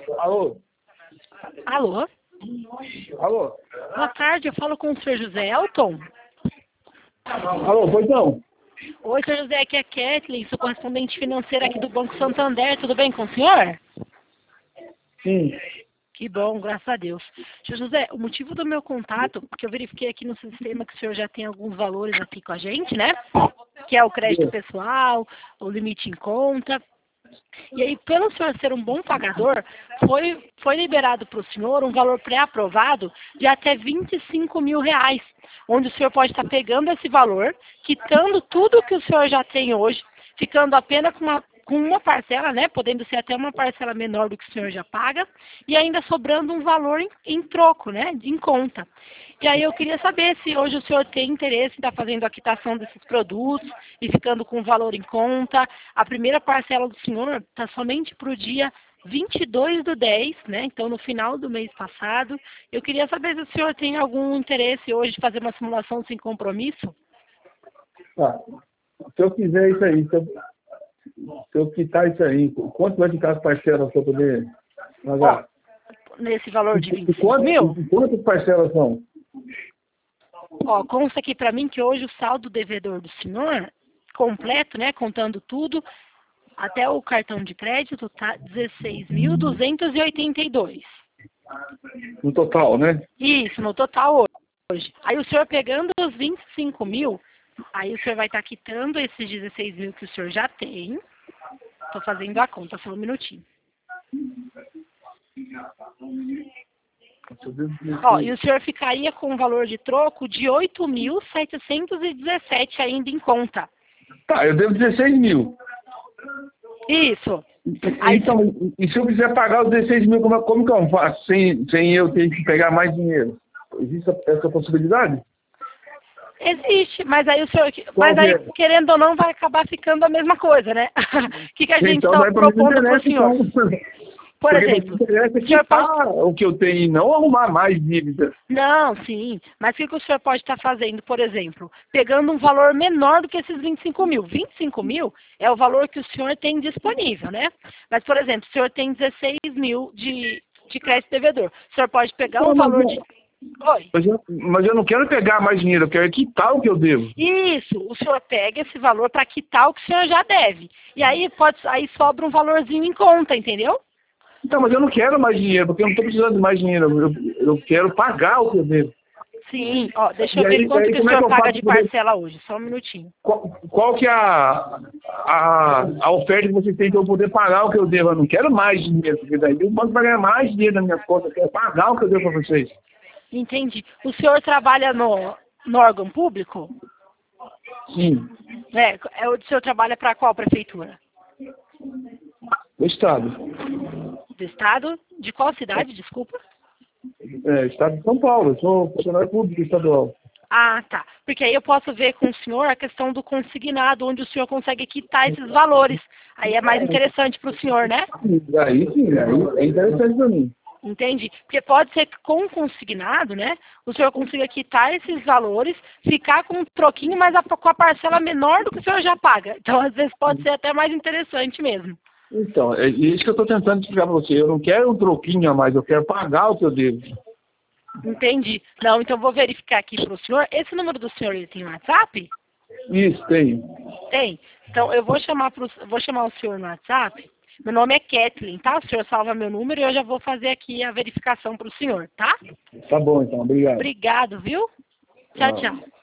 Alô? Alô? Alô? Boa tarde, eu falo com o senhor José Elton. Alô, pois não? Oi, senhor José, aqui é a Kathleen, sou correspondente financeira aqui do Banco Santander, tudo bem com o senhor? Sim. Que bom, graças a Deus. Senhor José, o motivo do meu contato, porque eu verifiquei aqui no sistema que o senhor já tem alguns valores aqui com a gente, né? Que é o crédito pessoal, o limite em conta. E aí, pelo senhor ser um bom pagador, foi liberado para o senhor um valor pré-aprovado de até R$ 25.000, onde o senhor pode estar pegando esse valor, quitando tudo que o senhor já tem hoje, ficando apenas com uma parcela, né, podendo ser até uma parcela menor do que o senhor já paga, e ainda sobrando um valor em troco, né, em conta. E aí eu queria saber se hoje o senhor tem interesse em estar fazendo a quitação desses produtos e ficando com o valor em conta. A primeira parcela do senhor está somente para o dia 22/10, né, então no final do mês passado. Eu queria saber se o senhor tem algum interesse hoje de fazer uma simulação sem compromisso. Tá. Se eu fizer isso aí, se eu quitar isso aí, quanto vai ficar as parcelas para eu poder pagar? Nesse valor de 25.000? Quantas parcelas são? Ó, consta aqui para mim que hoje o saldo devedor do senhor, completo, né, contando tudo, até o cartão de crédito, tá 16.282. No total, né? Isso, no total hoje. Aí o senhor pegando os 25.000, aí o senhor vai estar quitando esses 16.000 que o senhor já tem. Estou fazendo a conta, só um minutinho. Ó, e o senhor ficaria com um valor de troco de 8.717 ainda em conta. Tá, eu devo 16 mil. Isso. Aí, então, e se eu quiser pagar os 16 mil, como que eu faço sem eu ter que pegar mais dinheiro? Existe essa possibilidade? existe, mas aí o senhor, mas aí, querendo ou não, vai acabar ficando a mesma coisa, né? O que a gente está propondo para o senhor? Então, por exemplo, o senhor pode... o que eu tenho e não arrumar mais dívida. Não, sim. Mas o que o senhor pode estar fazendo, por exemplo? Pegando um valor menor do que esses 25.000. 25.000 é o valor que o senhor tem disponível, né? Mas, por exemplo, o senhor tem 16.000 de crédito devedor. O senhor pode pegar um valor de... Oi. Mas eu não quero pegar mais dinheiro, eu quero quitar o que eu devo. Isso, o senhor pega esse valor para quitar o que o senhor já deve. E aí, aí sobra um valorzinho em conta, entendeu? Então, mas eu não quero mais dinheiro, porque eu não estou precisando de mais dinheiro. Eu quero pagar o que eu devo. Sim, ó, deixa eu ver quanto que o senhor paga de parcela hoje. Só um minutinho. Qual que é a oferta que você tem para eu poder pagar o que eu devo? Eu não quero mais dinheiro, porque daí o banco vai ganhar mais dinheiro na minha conta. Eu quero pagar o que eu devo para vocês. Entendi. O senhor trabalha no órgão público? Sim. O senhor trabalha para qual prefeitura? Do Estado. Do Estado? De qual cidade, desculpa? Estado de São Paulo. Eu sou funcionário público estadual. Ah, tá. Porque aí eu posso ver com o senhor a questão do consignado, onde o senhor consegue quitar esses valores. Aí é mais interessante para o senhor, né? Aí sim, aí é interessante para mim. Entende? Porque pode ser que com o consignado, né, o senhor consiga quitar esses valores, ficar com um troquinho, mas com a parcela menor do que o senhor já paga. Então, às vezes, pode ser até mais interessante mesmo. Então, é isso que eu estou tentando explicar para você. Eu não quero um troquinho a mais, eu quero pagar o que eu devo. Entendi. Não, então vou verificar aqui para o senhor. Esse número do senhor, ele tem WhatsApp? Isso, tem. Tem. Então, eu vou chamar o senhor no WhatsApp. Meu nome é Kathleen, tá? O senhor salva meu número e eu já vou fazer aqui a verificação para o senhor, tá? Tá bom, então. Obrigado. Obrigado, viu? Tchau, tchau.